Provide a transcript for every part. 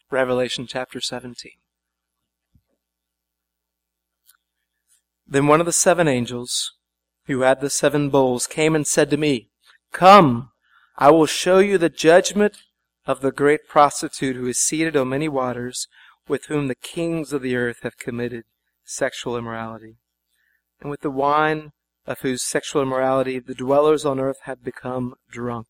Revelation chapter 17. Then one of the 7 angels who had the 7 bowls came and said to me, "Come, I will show you the judgment of the great prostitute who is seated on many waters, with whom the kings of the earth have committed sexual immorality, and with the wine of whose sexual immorality the dwellers on earth have become drunk."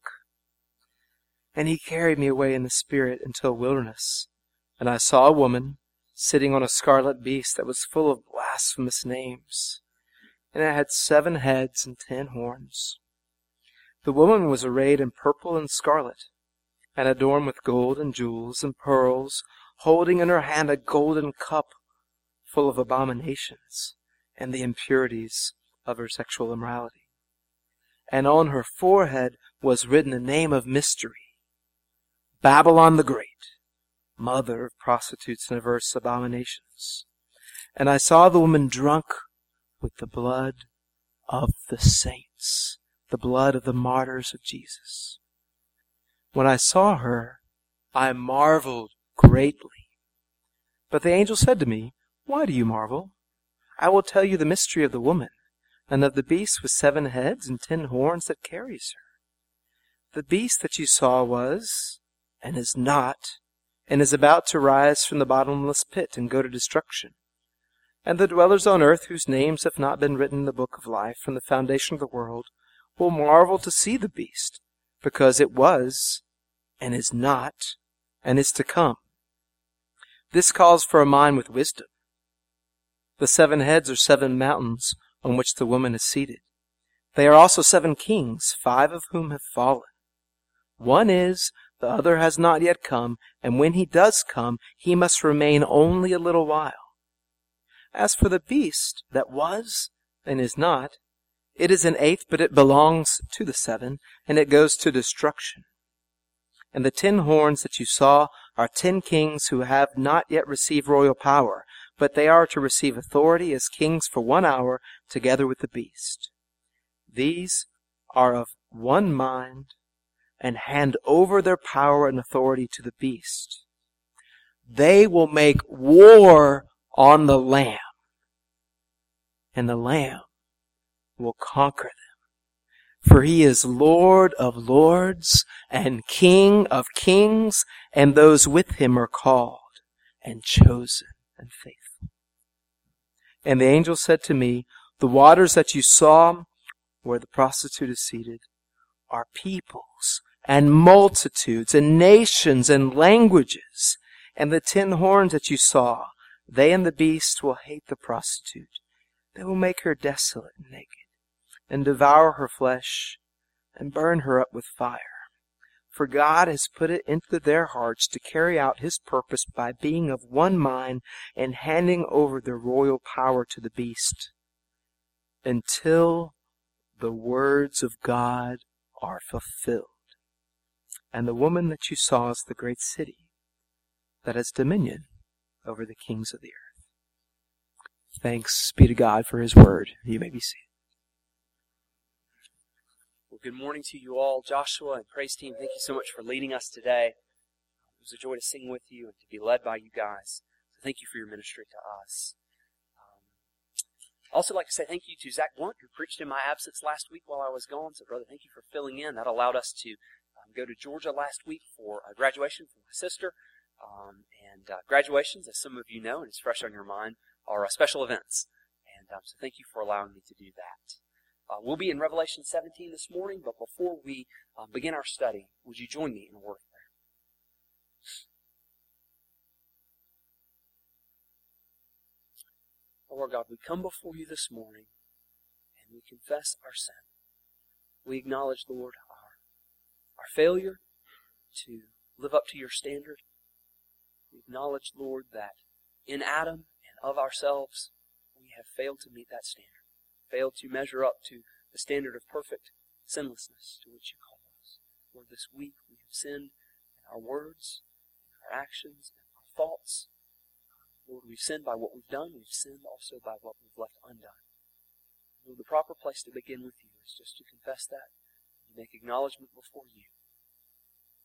And he carried me away in the Spirit into a wilderness, and I saw a woman sitting on a scarlet beast that was full of blasphemous names, and it had 7 heads and 10 horns. The woman was arrayed in purple and scarlet, and adorned with gold and jewels and pearls, holding in her hand a golden cup full of abominations and the impurities of her sexual immorality. And on her forehead was written a name of mystery, Babylon the Great, mother of prostitutes and averse abominations. And I saw the woman drunk with the blood of the saints, the blood of the martyrs of Jesus. When I saw her, I marveled greatly. But the angel said to me, "Why do you marvel? I will tell you the mystery of the woman, and of the beast with 7 heads and 10 horns that carries her. The beast that you saw was, and is not, and is about to rise from the bottomless pit and go to destruction. And the dwellers on earth, whose names have not been written in the book of life from the foundation of the world, will marvel to see the beast, because it was, and is not, and is to come. This calls for a mind with wisdom. The 7 heads are 7 mountains on which the woman is seated. They are also 7 kings, 5 of whom have fallen. One is, the other has not yet come, and when he does come, he must remain only a little while. As for the beast that was and is not, it is an 8th, but it belongs to the 7, and it goes to destruction. And the 10 horns that you saw are 10 kings who have not yet received royal power, but they are to receive authority as kings for 1 hour together with the beast. These are of one mind, and hand over their power and authority to the beast. They will make war on the Lamb, and the Lamb will conquer them. For he is Lord of lords and King of kings, and those with him are called and chosen and faithful. And the angel said to me, "The waters that you saw where the prostitute is seated are peoples and multitudes and nations and languages. And the 10 horns that you saw, they and the beast will hate the prostitute. They will make her desolate and naked, and devour her flesh, and burn her up with fire. For God has put it into their hearts to carry out his purpose by being of one mind and handing over their royal power to the beast, until the words of God are fulfilled. And the woman that you saw is the great city that has dominion over the kings of the earth." Thanks be to God for his word. You may be seated. Well, good morning to you all. Joshua and praise team, thank you so much for leading us today. It was a joy to sing with you and to be led by you guys. So thank you for your ministry to us. I'd also like to say thank you to Zach Blunt, who preached in my absence last week while I was gone. So, brother, thank you for filling in. That allowed us to go to Georgia last week for a graduation for my sister. Graduations, as some of you know, and it's fresh on your mind, are special events. And so thank you for allowing me to do that. We'll be in Revelation 17 this morning, but before we begin our study, would you join me in a word of prayer? Oh, Lord God, we come before you this morning and we confess our sin. We acknowledge, Lord, our failure to live up to your standard. We acknowledge, Lord, that in Adam and of ourselves, we have failed to meet that standard, failed to measure up to the standard of perfect sinlessness to which you call us. Lord, this week we have sinned in our words, in our actions, in our thoughts. Lord, we've sinned by what we've done. We've sinned also by what we've left undone. Lord, the proper place to begin with you is just to confess that and to make acknowledgement before you. And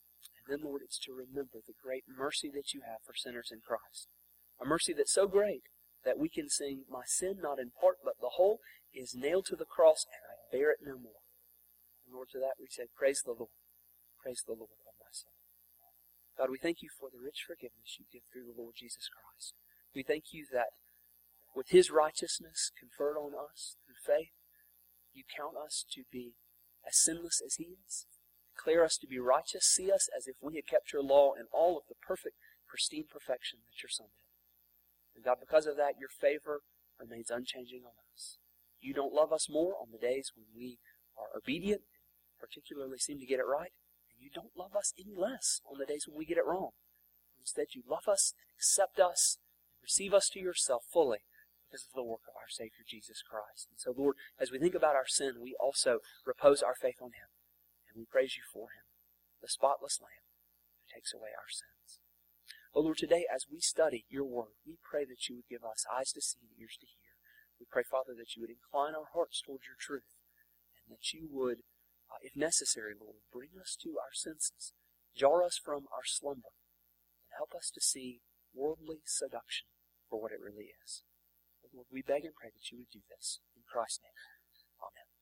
then, Lord, it's to remember the great mercy that you have for sinners in Christ. A mercy that's so great that we can sing, my sin, not in part but the whole, is nailed to the cross, and I bear it no more. And Lord, to that we say, praise the Lord. Praise the Lord, O my soul. God, we thank you for the rich forgiveness you give through the Lord Jesus Christ. We thank you that with his righteousness conferred on us through faith, you count us to be as sinless as he is. Declare us to be righteous. See us as if we had kept your law in all of the perfect, pristine perfection that your Son did. And God, because of that, your favor remains unchanging on us. You don't love us more on the days when we are obedient, particularly seem to get it right, and you don't love us any less on the days when we get it wrong. Instead, you love us and accept us and receive us to yourself fully because of the work of our Savior, Jesus Christ. And so, Lord, as we think about our sin, we also repose our faith on him, and we praise you for him, the spotless Lamb who takes away our sins. Oh, Lord, today as we study your word, we pray that you would give us eyes to see and ears to hear. We pray, Father, that you would incline our hearts towards your truth, and that you would, if necessary, Lord, bring us to our senses, jar us from our slumber, and help us to see worldly seduction for what it really is. Oh, Lord, we beg and pray that you would do this. In Christ's name, amen.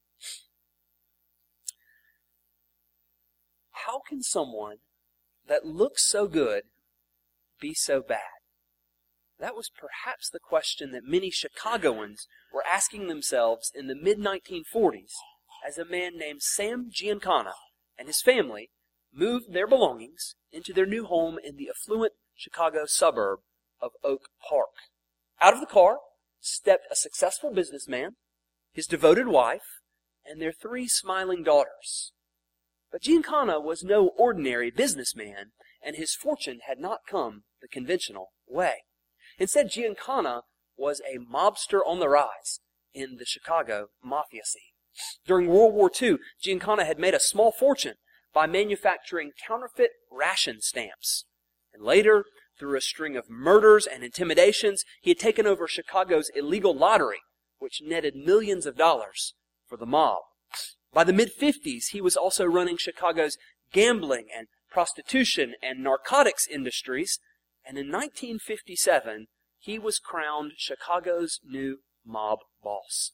How can someone that looks so good be so bad? That was perhaps the question that many Chicagoans were asking themselves in the mid-1940s as a man named Sam Giancana and his family moved their belongings into their new home in the affluent Chicago suburb of Oak Park. Out of the car stepped a successful businessman, his devoted wife, and their 3 smiling daughters. But Giancana was no ordinary businessman, and his fortune had not come the conventional way. Instead, Giancana was a mobster on the rise in the Chicago mafia scene. During World War II, Giancana had made a small fortune by manufacturing counterfeit ration stamps. And later, through a string of murders and intimidations, he had taken over Chicago's illegal lottery, which netted millions of dollars for the mob. By the mid-50s, he was also running Chicago's gambling and prostitution and narcotics industries, and in 1957, he was crowned Chicago's new mob boss.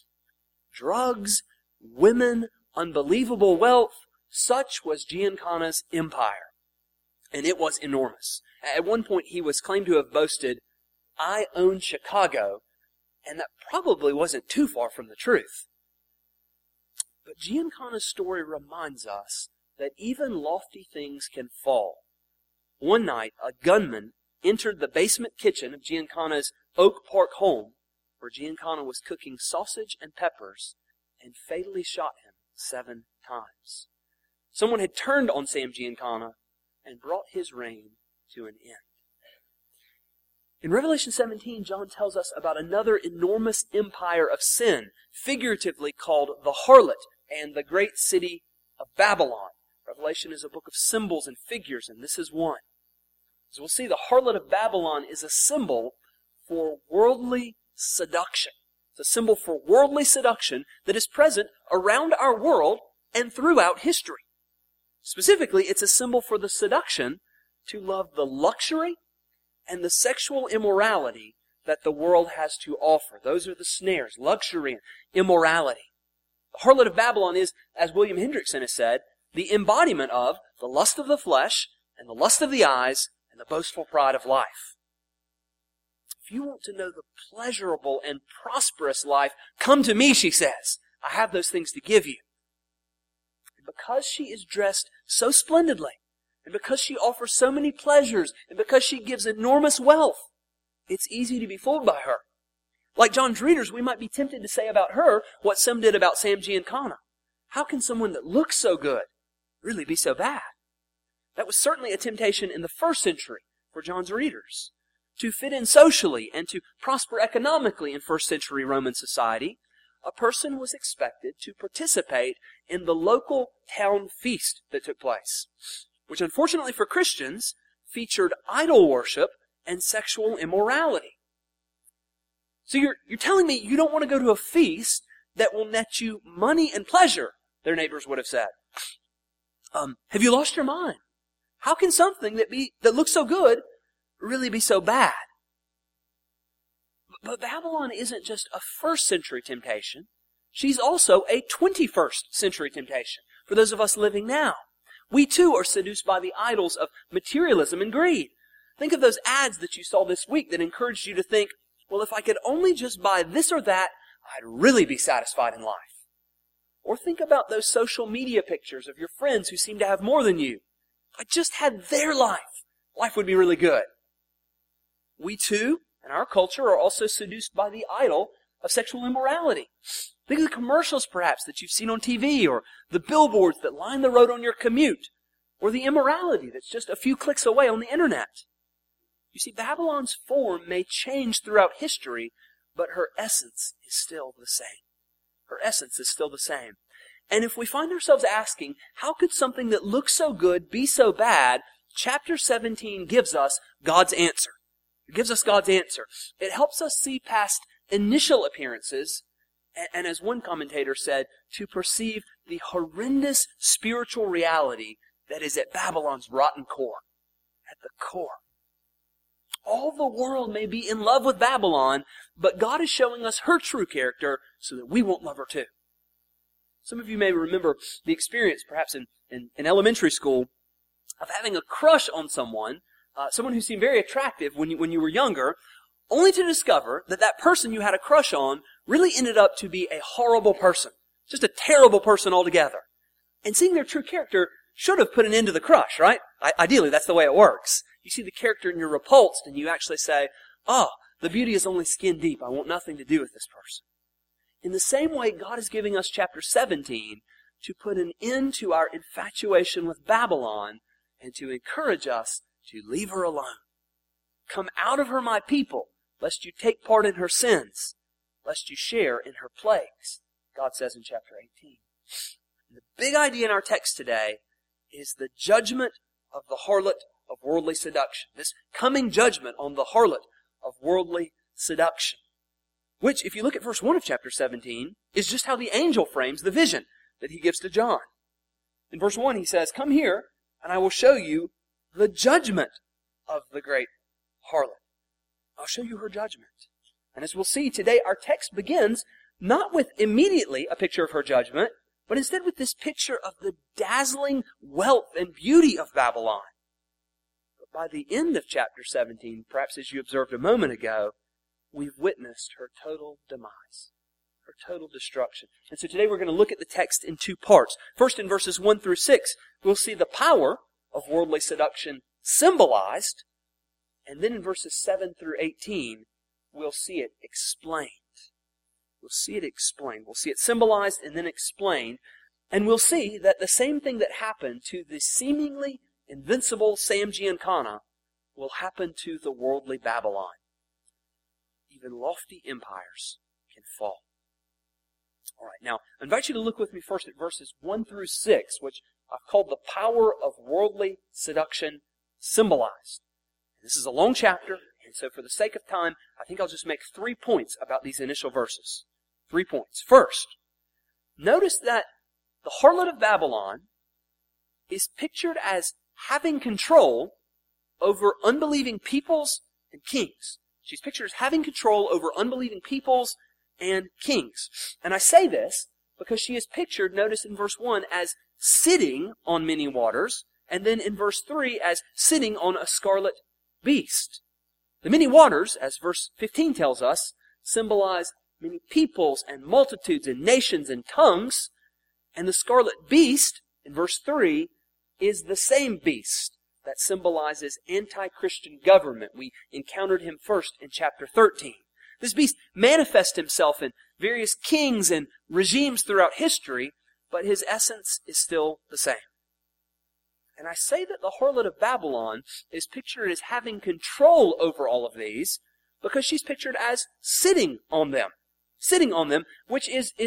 Drugs, women, unbelievable wealth, such was Giancana's empire. And it was enormous. At one point, he was claimed to have boasted, "I own Chicago," and that probably wasn't too far from the truth. But Giancana's story reminds us that even lofty things can fall. One night, a gunman entered the basement kitchen of Giancana's Oak Park home, where Giancana was cooking sausage and peppers, and fatally shot him 7 times. Someone had turned on Sam Giancana and brought his reign to an end. In Revelation 17, John tells us about another enormous empire of sin, figuratively called the harlot and the great city of Babylon. Revelation is a book of symbols and figures, and this is one. As we'll see, the harlot of Babylon is a symbol for worldly seduction. It's a symbol for worldly seduction that is present around our world and throughout history. Specifically, it's a symbol for the seduction to love the luxury and the sexual immorality that the world has to offer. Those are the snares, luxury and immorality. The harlot of Babylon is, as William Hendrickson has said, the embodiment of the lust of the flesh and the lust of the eyes and the boastful pride of life. If you want to know the pleasurable and prosperous life, come to me, she says. I have those things to give you. And because she is dressed so splendidly, and because she offers so many pleasures, and because she gives enormous wealth, it's easy to be fooled by her. Like John's readers, we might be tempted to say about her what some did about Sam Giancana. How can someone that looks so good really be so bad? That was certainly a temptation in the first century for John's readers. To fit in socially and to prosper economically in first century Roman society, a person was expected to participate in the local town feast that took place, which unfortunately for Christians featured idol worship and sexual immorality. So you're telling me you don't want to go to a feast that will net you money and pleasure, their neighbors would have said. Have you lost your mind? How can something that looks so good really be so bad? But Babylon isn't just a first century temptation. She's also a 21st century temptation for those of us living now. We too are seduced by the idols of materialism and greed. Think of those ads that you saw this week that encouraged you to think, well, if I could only just buy this or that, I'd really be satisfied in life. Or think about those social media pictures of your friends who seem to have more than you. If I just had their life, life would be really good. We too, in our culture, are also seduced by the idol of sexual immorality. Think of the commercials, perhaps, that you've seen on TV, or the billboards that line the road on your commute, or the immorality that's just a few clicks away on the internet. You see, Babylon's form may change throughout history, but her essence is still the same. Her essence is still the same. And if we find ourselves asking, how could something that looks so good be so bad? Chapter 17 gives us God's answer. It gives us God's answer. It helps us see past initial appearances, and as one commentator said, to perceive the horrendous spiritual reality that is at Babylon's rotten core. At the core. All the world may be in love with Babylon, but God is showing us her true character so that we won't love her too. Some of you may remember the experience, perhaps in elementary school, of having a crush on someone who seemed very attractive when you were younger, only to discover that that person you had a crush on really ended up to be a horrible person. Just a terrible person altogether. And seeing their true character should have put an end to the crush, right? Ideally, that's the way it works. You see the character and you're repulsed, and you actually say, the beauty is only skin deep. I want nothing to do with this person. In the same way, God is giving us chapter 17 to put an end to our infatuation with Babylon and to encourage us to leave her alone. Come out of her, my people, lest you take part in her sins, lest you share in her plagues, God says in chapter 18. And the big idea in our text today is the judgment of the harlot of worldly seduction. This coming judgment on the harlot of worldly seduction. Which, if you look at verse 1 of chapter 17, is just how the angel frames the vision that he gives to John. In verse 1 he says, "Come here, and I will show you the judgment of the great harlot." I'll show you her judgment. And as we'll see today, our text begins not with immediately a picture of her judgment, but instead with this picture of the dazzling wealth and beauty of Babylon. But by the end of chapter 17, perhaps as you observed a moment ago, we've witnessed her total demise, her total destruction. And so today we're going to look at the text in two parts. First, in verses 1 through 6, we'll see the power of worldly seduction symbolized. And then in verses 7 through 18, we'll see it explained. We'll see it explained. We'll see it symbolized and then explained. And we'll see that the same thing that happened to the seemingly invincible Sam Giancana will happen to the worldly Babylon. Even lofty empires can fall. All right, now, I invite you to look with me first at verses 1 through 6, which I've called the power of worldly seduction symbolized. This is a long chapter, and so for the sake of time, I think I'll just make 3 points about these initial verses. 3 points. First, notice that the harlot of Babylon is pictured as having control over unbelieving peoples and kings. She's pictured as having control over unbelieving peoples and kings. And I say this because she is pictured, notice in verse 1, as sitting on many waters, and then in verse 3 as sitting on a scarlet beast. The many waters, as verse 15 tells us, symbolize many peoples and multitudes and nations and tongues. And the scarlet beast, in verse 3, is the same beast that symbolizes anti-Christian government. We encountered him first in chapter 13. This beast manifests himself in various kings and regimes throughout history, but his essence is still the same. And I say that the harlot of Babylon is pictured as having control over all of these because she's pictured as sitting on them. Sitting on them, which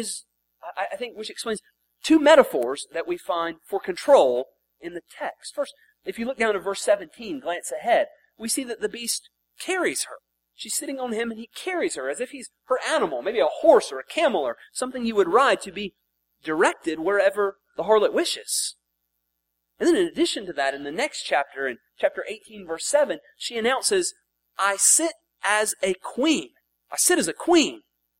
which explains 2 metaphors that we find for control in the text. First, if you look down to verse 17, glance ahead, we see that the beast carries her. She's sitting on him and he carries her as if he's her animal, maybe a horse or a camel or something you would ride to be directed wherever the harlot wishes. And then in addition to that, in the next chapter, in chapter 18, verse 7, she announces, I sit as a queen. I sit as a queen.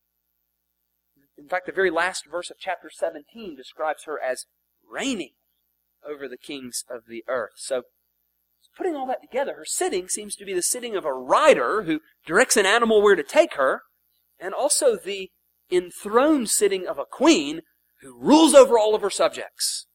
In fact, the very last verse of chapter 17 describes her as reigning over the kings of the earth. So, putting all that together, her sitting seems to be the sitting of a rider who directs an animal where to take her, and also the enthroned sitting of a queen who rules over all of her subjects.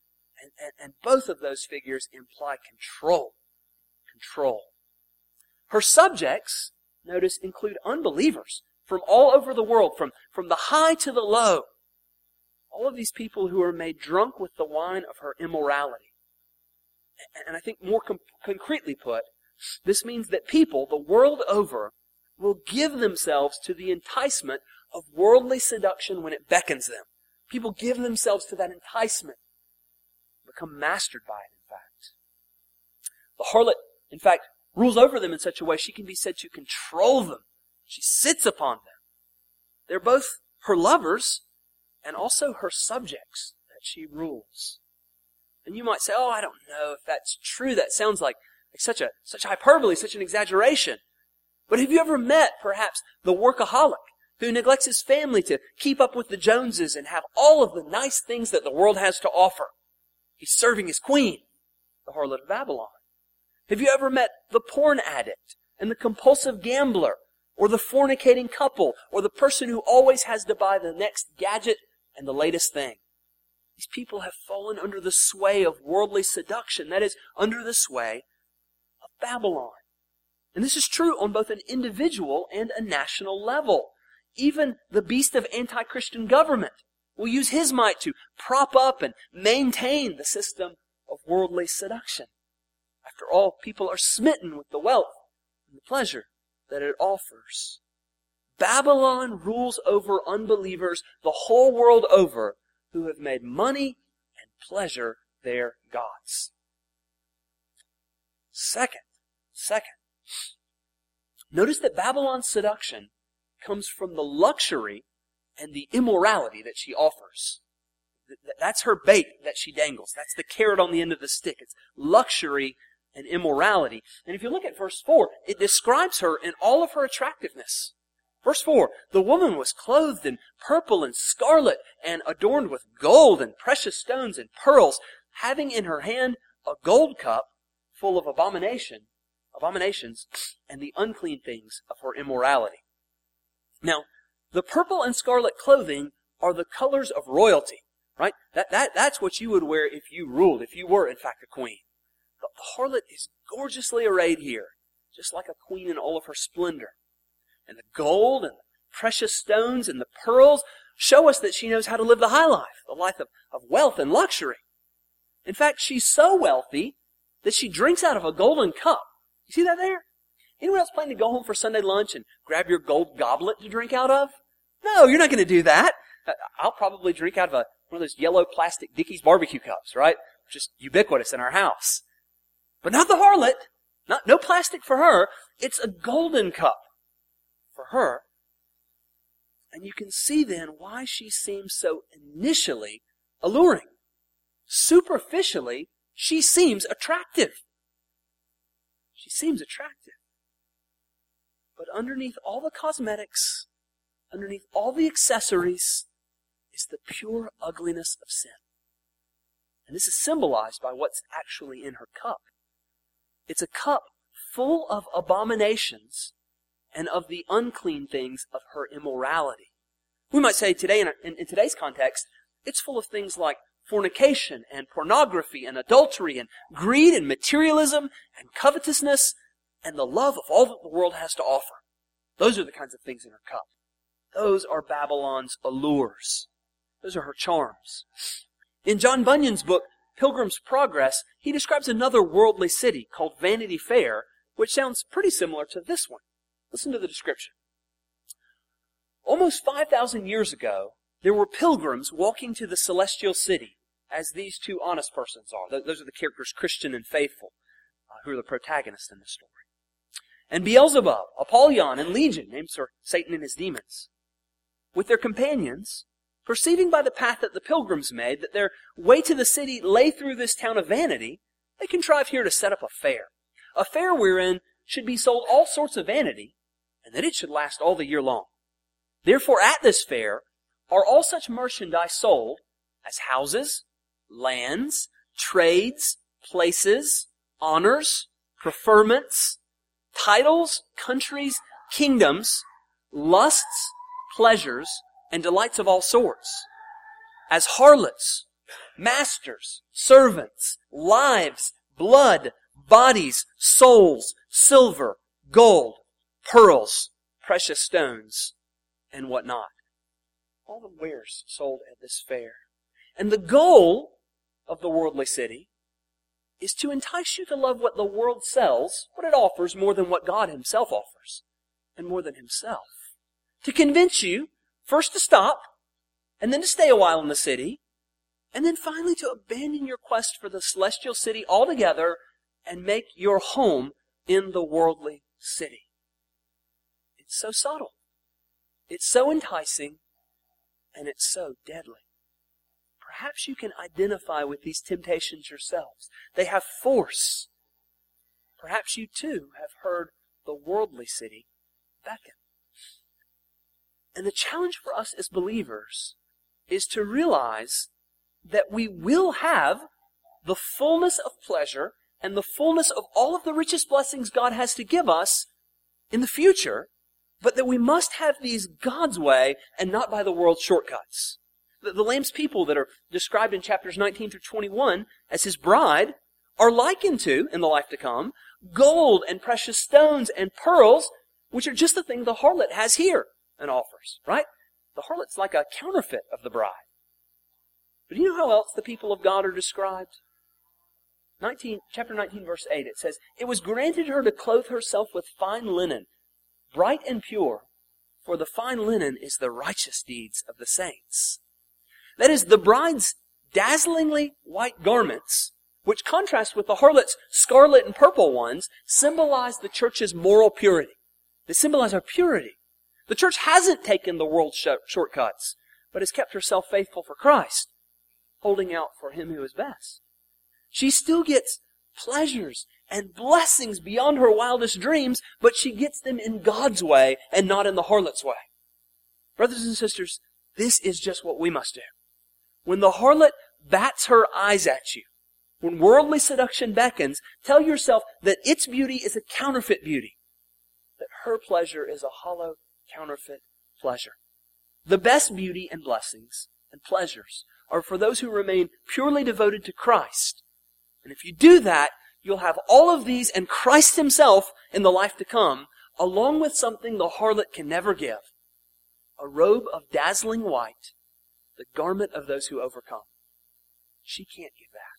And both of those figures imply control. Control. Her subjects, notice, include unbelievers from all over the world, from the high to the low. All of these people who are made drunk with the wine of her immorality. And I think more concretely put, this means that people the world over will give themselves to the enticement of worldly seduction when it beckons them. People give themselves to that enticement, become mastered by it, in fact. The harlot, in fact, rules over them in such a way she can be said to control them. She sits upon them. They're both her lovers and also her subjects that she rules. And you might say, oh, I don't know if that's true. That sounds like such hyperbole, such an exaggeration. But have you ever met, perhaps, the workaholic who neglects his family to keep up with the Joneses and have all of the nice things that the world has to offer? He's serving his queen, the harlot of Babylon. Have you ever met the porn addict and the compulsive gambler or the fornicating couple or the person who always has to buy the next gadget and the latest thing? These people have fallen under the sway of worldly seduction, that is, under the sway of Babylon. And this is true on both an individual and a national level. Even the beast of anti-Christian government will use his might to prop up and maintain the system of worldly seduction. After all, people are smitten with the wealth and the pleasure that it offers. Babylon rules over unbelievers the whole world over who have made money and pleasure their gods. Second, notice that Babylon's seduction comes from the luxury and the immorality that she offers. That's her bait that she dangles. That's the carrot on the end of the stick. It's luxury and immorality. And if you look at verse 4, it describes her in all of her attractiveness. Verse 4, the woman was clothed in purple and scarlet and adorned with gold and precious stones and pearls, having in her hand a gold cup full of abominations and the unclean things of her immorality. Now, the purple and scarlet clothing are the colors of royalty, right? That's what you would wear if you ruled, if you were in fact a queen. The harlot is gorgeously arrayed here, just like a queen in all of her splendor. And the gold and the precious stones and the pearls show us that she knows how to live the high life, the life of wealth and luxury. In fact, she's so wealthy that she drinks out of a golden cup. You see that there? Anyone else planning to go home for Sunday lunch and grab your gold goblet to drink out of? No, you're not going to do that. I'll probably drink out of one of those yellow plastic Dickies barbecue cups, right? Just ubiquitous in our house. But not the harlot. No plastic for her. It's a golden cup for her. And you can see then why she seems so initially alluring. Superficially, she seems attractive. She seems attractive. But underneath all the cosmetics, underneath all the accessories, is the pure ugliness of sin. And this is symbolized by what's actually in her cup. It's a cup full of abominations and of the unclean things of her immorality. We might say today, in today's context, it's full of things like fornication and pornography and adultery and greed and materialism and covetousness and the love of all that the world has to offer. Those are the kinds of things in her cup. Those are Babylon's allures. Those are her charms. In John Bunyan's book, Pilgrim's Progress, he describes another worldly city called Vanity Fair, which sounds pretty similar to this one. Listen to the description. Almost 5,000 years ago, there were pilgrims walking to the celestial city, as these two honest persons are. Those are the characters Christian and Faithful, who are the protagonists in this story. And Beelzebub, Apollyon, and Legion, names for Satan and his demons. With their companions, Perceiving by the path that the pilgrims made that their way to the city lay through this town of vanity, they contrived here to set up a fair wherein should be sold all sorts of vanity, and that it should last all the year long. Therefore at this fair are all such merchandise sold as houses, lands, trades, places, honors, preferments, titles, countries, kingdoms, lusts, pleasures, and delights of all sorts, as harlots, masters, servants, lives, blood, bodies, souls, silver, gold, pearls, precious stones, and what not. All the wares sold at this fair. And the goal of the worldly city is to entice you to love what the world sells, what it offers, more than what God Himself offers, and more than Himself. To convince you, first to stop, and then to stay a while in the city, and then finally to abandon your quest for the celestial city altogether and make your home in the worldly city. It's so subtle. It's so enticing, and it's so deadly. Perhaps you can identify with these temptations yourselves. They have force. Perhaps you too have heard the worldly city beckon. And the challenge for us as believers is to realize that we will have the fullness of pleasure and the fullness of all of the richest blessings God has to give us in the future, but that we must have these God's way and not by the world's shortcuts. The Lamb's people that are described in chapters 19 through 21 as His bride are likened to, in the life to come, gold and precious stones and pearls, which are just the thing the harlot has here and offers, right? The harlot's like a counterfeit of the bride. But do you know how else the people of God are described? Chapter 19, verse 8, it says, "It was granted her to clothe herself with fine linen, bright and pure, for the fine linen is the righteous deeds of the saints." That is, the bride's dazzlingly white garments, which contrast with the harlot's scarlet and purple ones, symbolize the church's moral purity. They symbolize our purity. The church hasn't taken the world's shortcuts, but has kept herself faithful for Christ, holding out for Him who is best. She still gets pleasures and blessings beyond her wildest dreams, but she gets them in God's way and not in the harlot's way. Brothers and sisters, this is just what we must do. When the harlot bats her eyes at you, when worldly seduction beckons, tell yourself that its beauty is a counterfeit beauty, that her pleasure is a hollow counterfeit pleasure. The best beauty and blessings and pleasures are for those who remain purely devoted to Christ. And if you do that, you'll have all of these and Christ Himself in the life to come, along with something the harlot can never give: a robe of dazzling white, the garment of those who overcome. She can't give that.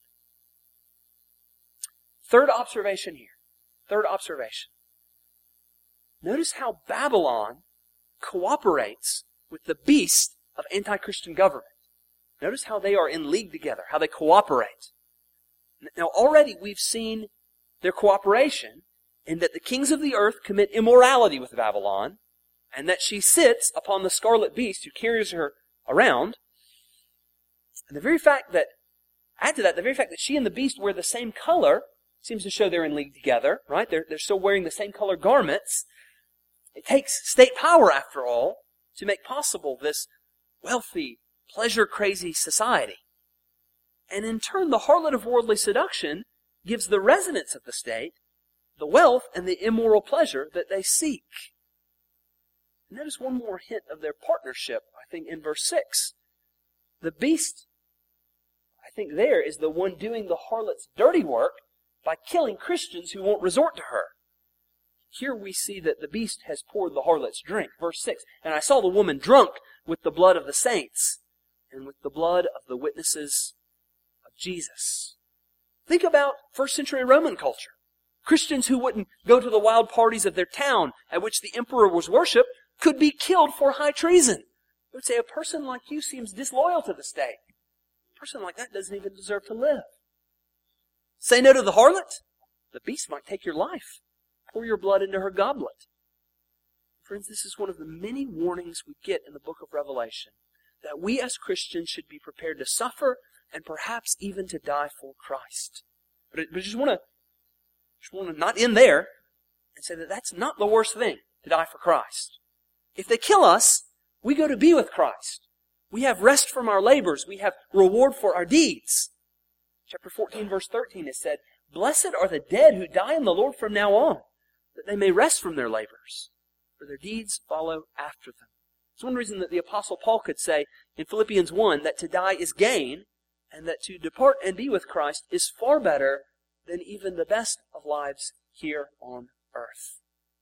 Third observation here. Third observation. Notice how Babylon cooperates with the beast of anti-Christian government. Notice how they are in league together, how they cooperate. Now already we've seen their cooperation in that the kings of the earth commit immorality with Babylon, and that she sits upon the scarlet beast who carries her around. And the very fact that she and the beast wear the same color seems to show they're in league together, right? They're still wearing the same color garments. It takes state power, after all, to make possible this wealthy, pleasure-crazy society. And in turn, the harlot of worldly seduction gives the residents of the state the wealth and the immoral pleasure that they seek. And notice one more hint of their partnership, I think, in verse 6. The beast, I think there, is the one doing the harlot's dirty work by killing Christians who won't resort to her. Here we see that the beast has poured the harlot's drink. Verse 6, "And I saw the woman drunk with the blood of the saints and with the blood of the witnesses of Jesus." Think about first century Roman culture. Christians who wouldn't go to the wild parties of their town at which the emperor was worshipped could be killed for high treason. They would say, a person like you seems disloyal to the state. A person like that doesn't even deserve to live. Say no to the harlot, the beast might take your life. Pour your blood into her goblet. Friends, this is one of the many warnings we get in the book of Revelation, that we as Christians should be prepared to suffer and perhaps even to die for Christ. But I just want to not end there and say that that's not the worst thing, to die for Christ. If they kill us, we go to be with Christ. We have rest from our labors. We have reward for our deeds. Chapter 14, verse 13 is said, "Blessed are the dead who die in the Lord from now on, that they may rest from their labors, for their deeds follow after them." It's one reason that the Apostle Paul could say in Philippians 1 that to die is gain, and that to depart and be with Christ is far better than even the best of lives here on earth.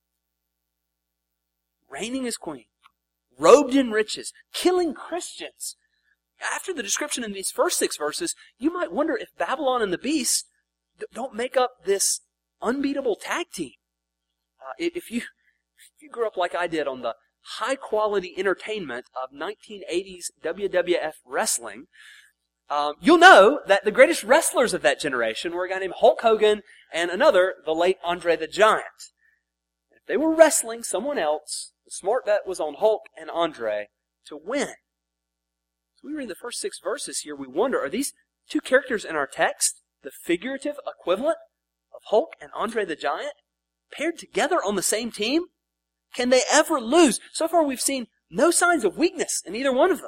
Reigning as queen, robed in riches, killing Christians. After the description in these first 6 verses, you might wonder if Babylon and the beast don't make up this unbeatable tag team. If you grew up like I did on the high-quality entertainment of 1980s WWF wrestling, you'll know that the greatest wrestlers of that generation were a guy named Hulk Hogan and another, the late Andre the Giant. If they were wrestling someone else, the smart bet was on Hulk and Andre to win. So we read the first 6 verses here, we wonder, are these 2 characters in our text the figurative equivalent of Hulk and Andre the Giant, paired together on the same team? Can they ever lose? So far we've seen no signs of weakness in either one of them.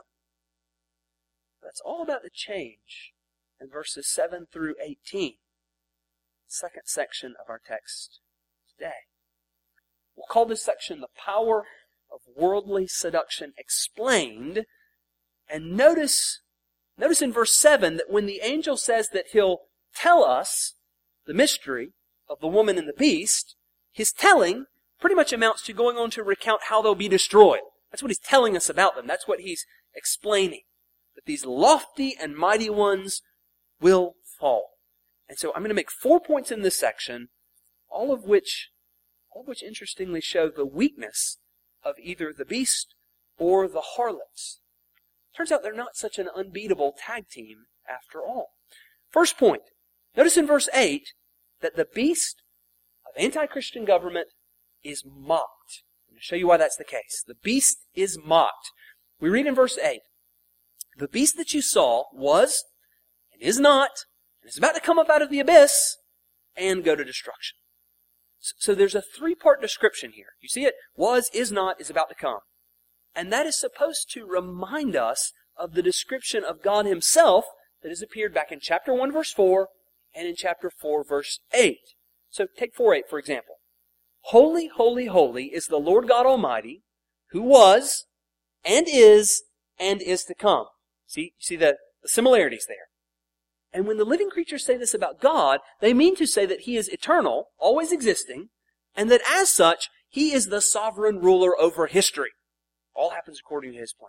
That's all about the change in verses 7 through 18. Second section of our text today. We'll call this section the power of worldly seduction explained. And notice in verse 7 that when the angel says that he'll tell us the mystery of the woman and the beast, his telling pretty much amounts to going on to recount how they'll be destroyed. That's what he's telling us about them. That's what he's explaining. That these lofty and mighty ones will fall. And so I'm going to make 4 points in this section, all of which interestingly show the weakness of either the beast or the harlots. Turns out they're not such an unbeatable tag team after all. First point, notice in verse 8 that the beast of anti-Christian government is mocked. I'm going to show you why that's the case. The beast is mocked. We read in verse 8, "The beast that you saw was, and is not, and is about to come up out of the abyss, and go to destruction." So there's a 3-part description here. You see it? Was, is not, is about to come. And that is supposed to remind us of the description of God Himself that has appeared back in chapter 1, verse 4, and in chapter 4, verse 8. So take 4:8, for example. "Holy, holy, holy is the Lord God Almighty, who was, and is to come." See the similarities there. And when the living creatures say this about God, they mean to say that He is eternal, always existing, and that as such, He is the sovereign ruler over history. All happens according to His plan.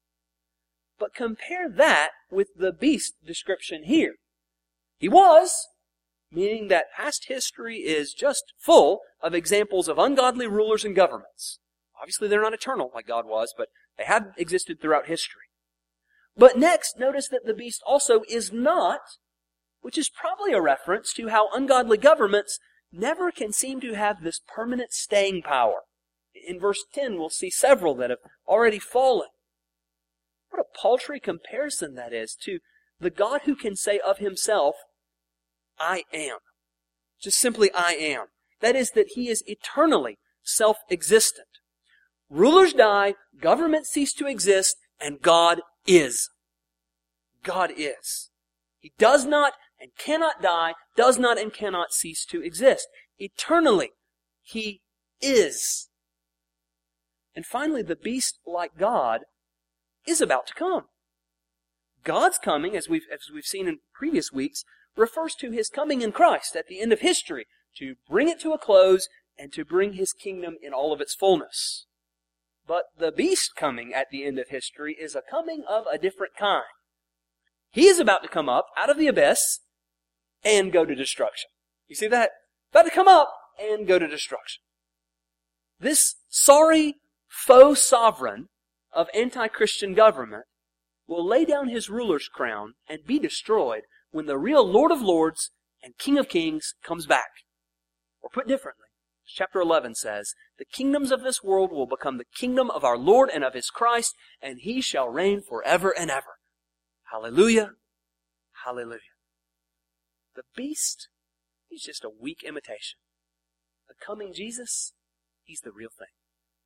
But compare that with the beast description here. He was, meaning that past history is just full of examples of ungodly rulers and governments. Obviously, they're not eternal like God was, but they have existed throughout history. But next, notice that the beast also is not, which is probably a reference to how ungodly governments never can seem to have this permanent staying power. In verse 10, we'll see several that have already fallen. What a paltry comparison that is to the God who can say of Himself, "I am." Just simply, "I am." That is, that He is eternally self-existent. Rulers die, governments cease to exist, and God is. God is. He does not and cannot die, does not and cannot cease to exist. Eternally, He is. And finally, the beast, like God, is about to come. God's coming, as we've seen in previous weeks, refers to His coming in Christ at the end of history to bring it to a close and to bring His kingdom in all of its fullness. But the beast coming at the end of history is a coming of a different kind. He is about to come up out of the abyss and go to destruction. You see that? About to come up and go to destruction. This sorry faux sovereign of anti-Christian government will lay down his ruler's crown and be destroyed when the real Lord of Lords and King of Kings comes back. Or put differently, Chapter 11 says, "The kingdoms of this world will become the kingdom of our Lord and of His Christ, and He shall reign forever and ever." Hallelujah. Hallelujah. The beast, he's just a weak imitation. The coming Jesus, He's the real thing.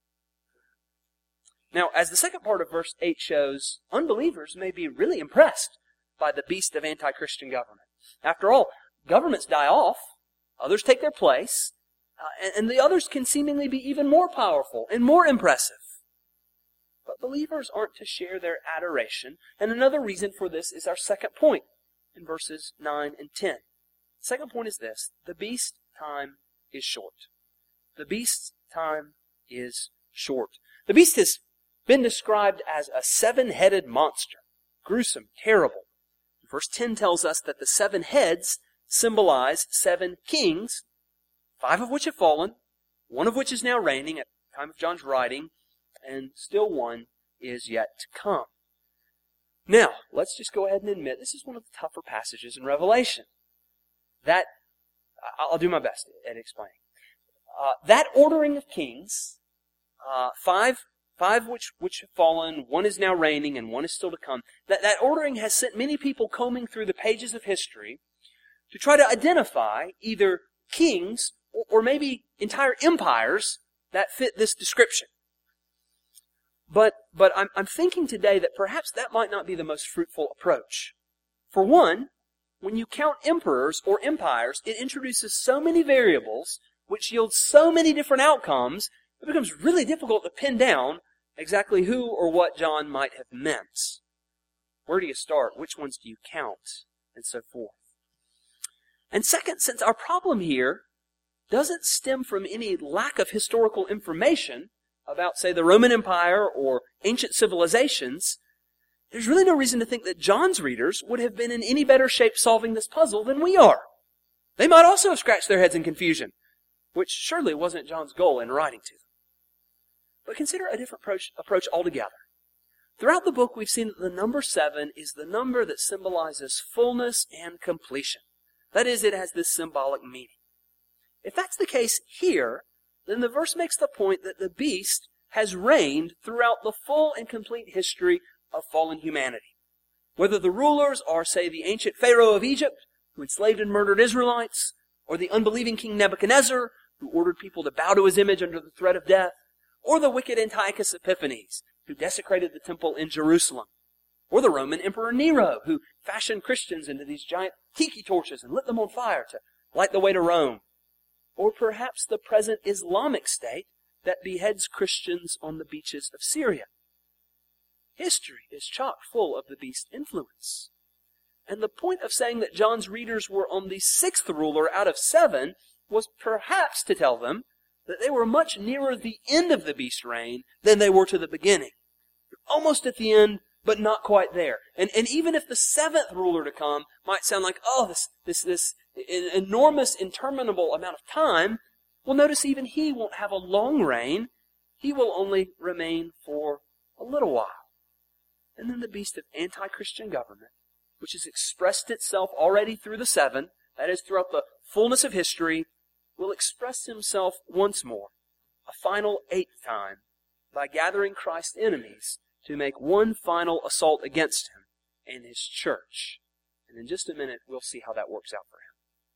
Now, as the second part of verse 8 shows, unbelievers may be really impressed by the beast of anti-Christian government. After all, governments die off, others take their place, and the others can seemingly be even more powerful and more impressive. But believers aren't to share their adoration, and another reason for this is our second point in verses 9 and 10. The second point is this: the beast's time is short. The beast's time is short. The beast has been described as a 7-headed monster, gruesome, terrible. Verse 10 tells us that the 7 heads symbolize 7 kings, 5 of which have fallen, 1 of which is now reigning at the time of John's writing, and still 1 is yet to come. Now, let's just go ahead and admit this is one of the tougher passages in Revelation. I'll do my best at explaining. That ordering of kings, 5 which have fallen, 1 is now reigning, and 1 is still to come. That ordering has sent many people combing through the pages of history to try to identify either kings or maybe entire empires that fit this description. But I'm thinking today that perhaps that might not be the most fruitful approach. For one, when you count emperors or empires, it introduces so many variables which yield so many different outcomes, it becomes really difficult to pin down exactly who or what John might have meant. Where do you start? Which ones do you count? And so forth. And second, since our problem here doesn't stem from any lack of historical information about, say, the Roman Empire or ancient civilizations, there's really no reason to think that John's readers would have been in any better shape solving this puzzle than we are. They might also have scratched their heads in confusion, which surely wasn't John's goal in writing to them. But consider a different approach altogether. Throughout the book, we've seen that the number 7 is the number that symbolizes fullness and completion. That is, it has this symbolic meaning. If that's the case here, then the verse makes the point that the beast has reigned throughout the full and complete history of fallen humanity. Whether the rulers are, say, the ancient Pharaoh of Egypt, who enslaved and murdered Israelites, or the unbelieving King Nebuchadnezzar, who ordered people to bow to his image under the threat of death, or the wicked Antiochus Epiphanes, who desecrated the temple in Jerusalem, or the Roman Emperor Nero, who fashioned Christians into these giant tiki torches and lit them on fire to light the way to Rome, or perhaps the present Islamic state that beheads Christians on the beaches of Syria. History is chock full of the beast's influence. And the point of saying that John's readers were on the 6th ruler out of 7 was perhaps to tell them that they were much nearer the end of the beast's reign than they were to the beginning. Almost at the end, but not quite there. And even if the 7th ruler to come might sound like, this enormous, interminable amount of time, well, notice even he won't have a long reign. He will only remain for a little while. And then the beast of anti-Christian government, which has expressed itself already through the 7, that is, throughout the fullness of history, will express himself once more, a final 8th time, by gathering Christ's enemies to make one final assault against him and his church. And in just a minute, we'll see how that works out for him.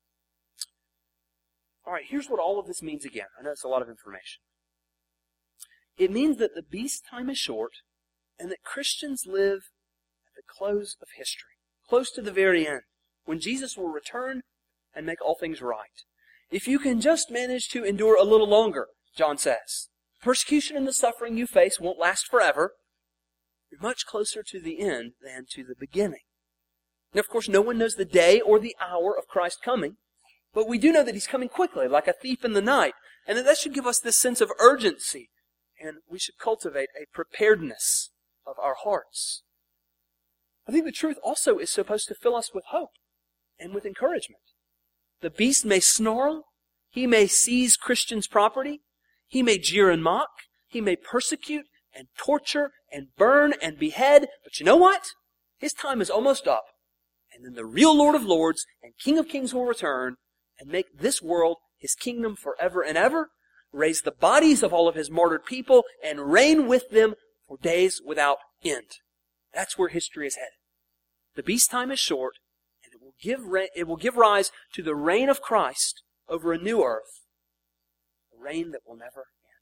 All right, here's what all of this means again. I know it's a lot of information. It means that the beast's time is short, and that Christians live at the close of history, close to the very end, when Jesus will return and make all things right. If you can just manage to endure a little longer, John says, persecution and the suffering you face won't last forever. You're much closer to the end than to the beginning. And of course, no one knows the day or the hour of Christ's coming, but we do know that He's coming quickly, like a thief in the night, and that should give us this sense of urgency, and we should cultivate a preparedness of our hearts. I think the truth also is supposed to fill us with hope and with encouragement. The beast may snarl, he may seize Christians' property, he may jeer and mock, he may persecute and torture and burn and behead, but you know what? His time is almost up, and then the real Lord of Lords and King of Kings will return and make this world His kingdom forever and ever, raise the bodies of all of his martyred people, and reign with them for days without end. That's where history is headed. The beast time is short, and it will give rise to the reign of Christ over a new earth, a reign that will never end.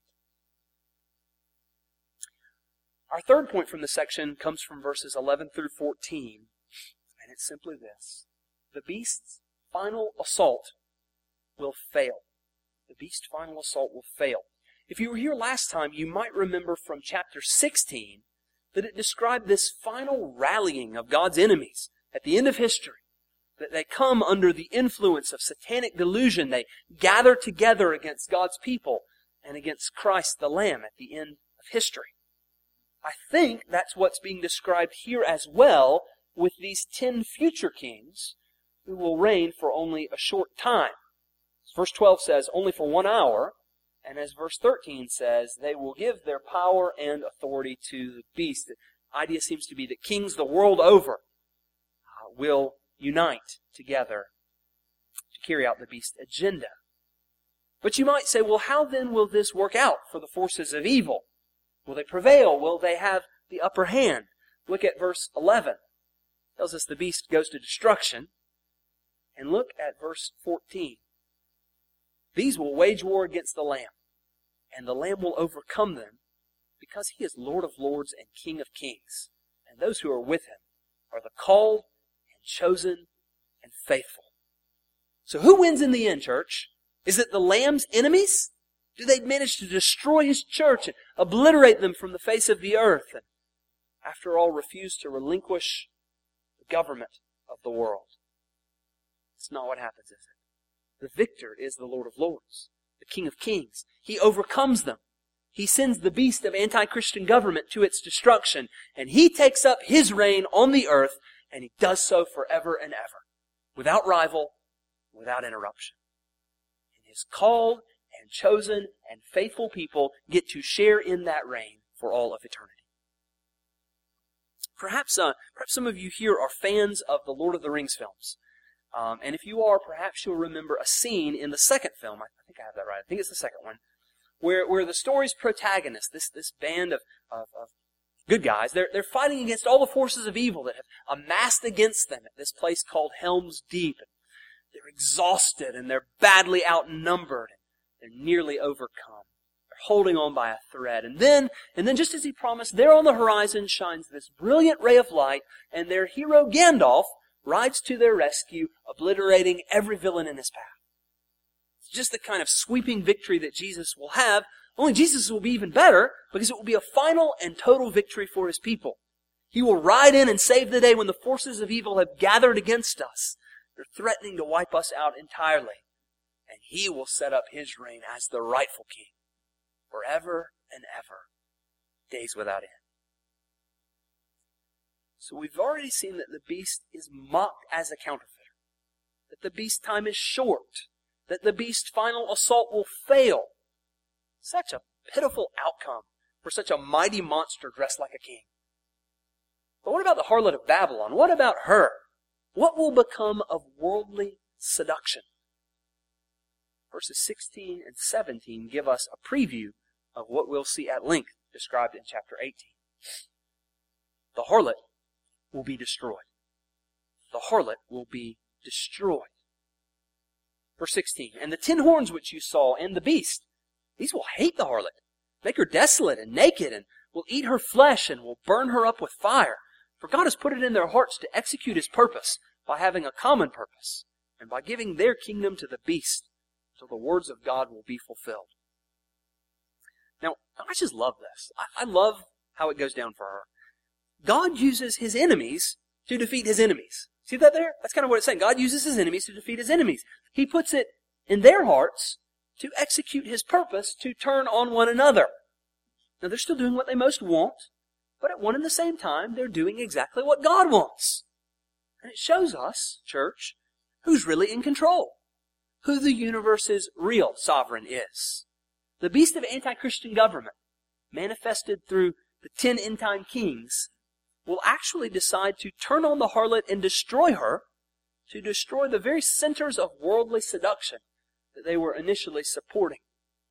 Our third point from this section comes from verses 11 through 14, and it's simply this. The beast's final assault will fail. The beast's final assault will fail. If you were here last time, you might remember from chapter 16 that it described this final rallying of God's enemies at the end of history. That they come under the influence of satanic delusion. They gather together against God's people and against Christ the Lamb at the end of history. I think that's what's being described here as well with these 10 future kings who will reign for only a short time. Verse 12 says, only for 1 hour. And as verse 13 says, they will give their power and authority to the beast. The idea seems to be that kings the world over will unite together to carry out the beast's agenda. But you might say, well, how then will this work out for the forces of evil? Will they prevail? Will they have the upper hand? Look at verse 11. It tells us the beast goes to destruction. And look at verse 14. These will wage war against the Lamb, and the Lamb will overcome them, because he is Lord of lords and King of kings. And those who are with him are the called and chosen and faithful. So who wins in the end, church? Is it the Lamb's enemies? Do they manage to destroy his church and obliterate them from the face of the earth, and after all refuse to relinquish the government of the world? It's not what happens, is it? The victor is the Lord of lords, the King of kings. He overcomes them. He sends the beast of anti-Christian government to its destruction, and he takes up his reign on the earth, and he does so forever and ever, without rival, without interruption. And his called and chosen and faithful people get to share in that reign for all of eternity. Perhaps some of you here are fans of the Lord of the Rings films. And if you are, perhaps you'll remember a scene in the second film. I think I have that right. I think it's the second one. Where the story's protagonist, this band of good guys, they're fighting against all the forces of evil that have amassed against them at this place called Helm's Deep. They're exhausted and they're badly outnumbered. They're nearly overcome. They're holding on by a thread. And then just as he promised, there on the horizon shines this brilliant ray of light, and their hero Gandalf rides to their rescue, obliterating every villain in his path. It's just the kind of sweeping victory that Jesus will have, only Jesus will be even better, because it will be a final and total victory for his people. He will ride in and save the day when the forces of evil have gathered against us. They're threatening to wipe us out entirely. And he will set up his reign as the rightful king, forever and ever, days without end. So we've already seen that the beast is mocked as a counterfeiter, that the beast's time is short, that the beast's final assault will fail. Such a pitiful outcome for such a mighty monster dressed like a king. But what about the harlot of Babylon? What about her? What will become of worldly seduction? Verses 16 and 17 give us a preview of what we'll see at length described in chapter 18. The harlot will be destroyed. The harlot will be destroyed. Verse 16, and the 10 horns which you saw, and the beast, these will hate the harlot, make her desolate and naked, and will eat her flesh, and will burn her up with fire. For God has put it in their hearts to execute his purpose by having a common purpose, and by giving their kingdom to the beast, until the words of God will be fulfilled. Now, I just love this. I love how it goes down for her. God uses his enemies to defeat his enemies. See that there? That's kind of what it's saying. God uses his enemies to defeat his enemies. He puts it in their hearts to execute his purpose to turn on one another. Now, they're still doing what they most want, but at one and the same time, they're doing exactly what God wants. And it shows us, church, who's really in control, who the universe's real sovereign is. The beast of anti-Christian government, manifested through the 10 end-time kings, will actually decide to turn on the harlot and destroy her, to destroy the very centers of worldly seduction that they were initially supporting.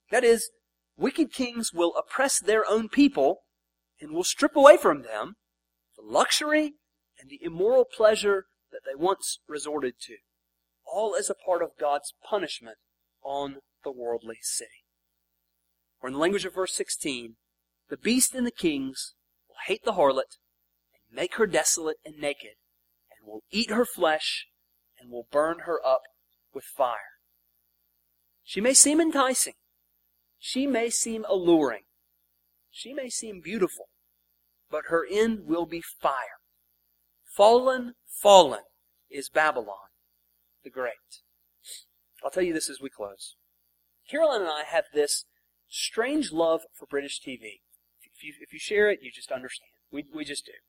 That is, wicked kings will oppress their own people and will strip away from them the luxury and the immoral pleasure that they once resorted to, all as a part of God's punishment on the worldly city. Or in the language of verse 16, the beast and the kings will hate the harlot and make her desolate and naked, and will eat her flesh and will burn her up with fire. She may seem enticing. She may seem alluring. She may seem beautiful, but her end will be fire. Fallen, fallen is Babylon the Great. I'll tell you this as we close. Caroline and I have this strange love for British TV. If you share it, you just understand. We just do.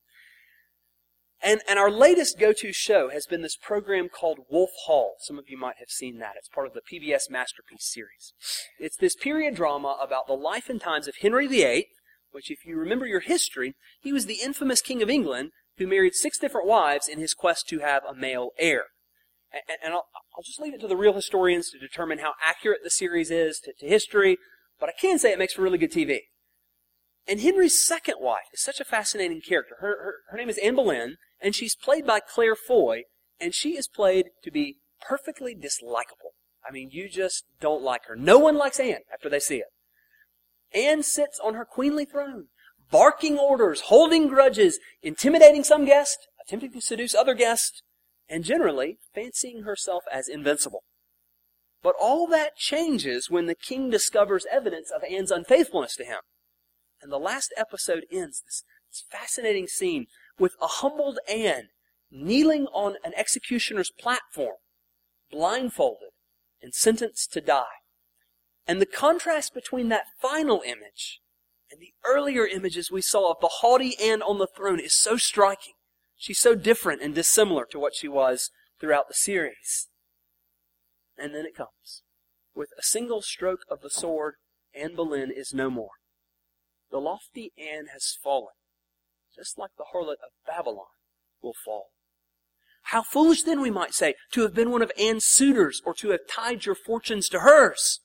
And our latest go-to show has been this program called Wolf Hall. Some of you might have seen that. It's part of the PBS Masterpiece series. It's this period drama about the life and times of Henry VIII, which, if you remember your history, he was the infamous King of England who married 6 different wives in his quest to have a male heir. And I'll just leave it to the real historians to determine how accurate the series is to history, but I can say it makes for really good TV. And Henry's second wife is such a fascinating character. Her name is Anne Boleyn, and she's played by Claire Foy, and she is played to be perfectly dislikable. I mean, you just don't like her. No one likes Anne after they see it. Anne sits on her queenly throne, barking orders, holding grudges, intimidating some guest, attempting to seduce other guests, and generally fancying herself as invincible. But all that changes when the king discovers evidence of Anne's unfaithfulness to him. And the last episode ends, this fascinating scene, with a humbled Anne kneeling on an executioner's platform, blindfolded and sentenced to die. And the contrast between that final image and the earlier images we saw of the haughty Anne on the throne is so striking. She's so different and dissimilar to what she was throughout the series. And then it comes. With a single stroke of the sword, Anne Boleyn is no more. The lofty Anne has fallen, just like the harlot of Babylon will fall. How foolish then, we might say, to have been one of Anne's suitors or to have tied your fortunes to hers.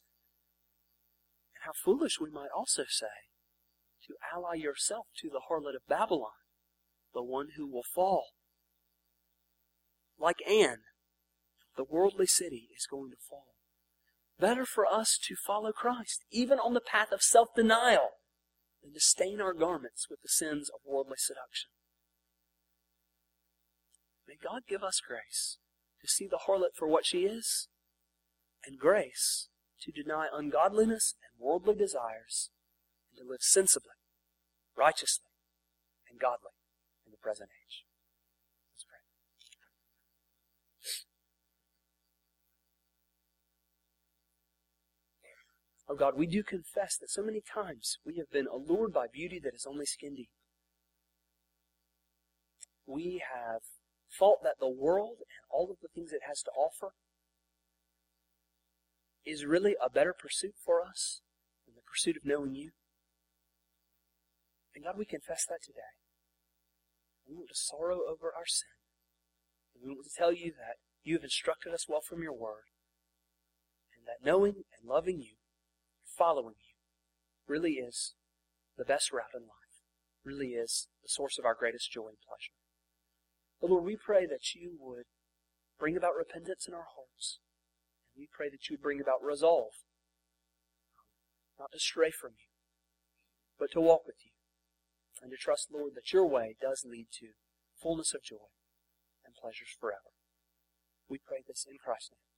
And how foolish, we might also say, to ally yourself to the harlot of Babylon, the one who will fall. Like Anne, the worldly city is going to fall. Better for us to follow Christ, even on the path of self-denial, than to stain our garments with the sins of worldly seduction. May God give us grace to see the harlot for what she is, and grace to deny ungodliness and worldly desires, and to live sensibly, righteously, and godly in the present age. Let's pray. Oh God, we do confess that so many times we have been allured by beauty that is only skin deep. We have thought that the world and all of the things it has to offer is really a better pursuit for us than the pursuit of knowing you. And God, we confess that today. We want to sorrow over our sin. And we want to tell you that you have instructed us well from your word, and that knowing and loving you, following you, really is the best route in life, really is the source of our greatest joy and pleasure. But Lord, we pray that you would bring about repentance in our hearts, and we pray that you would bring about resolve, not to stray from you, but to walk with you, and to trust, Lord, that your way does lead to fullness of joy and pleasures forever. We pray this in Christ's name.